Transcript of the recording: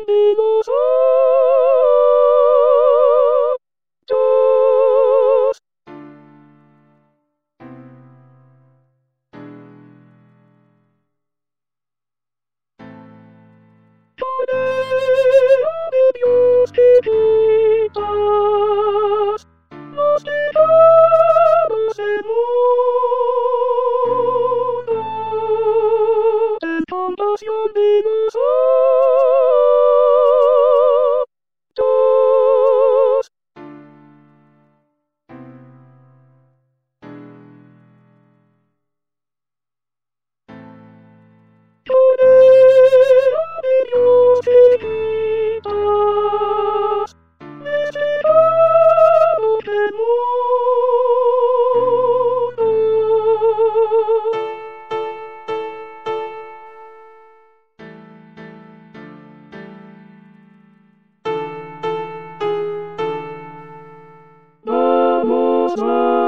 de los otros. Cordero de Dios que quitas los pecados del mundo, ten compasión de nosotros. Cordero de Dios que quitas los pecados del mundo. Vamos a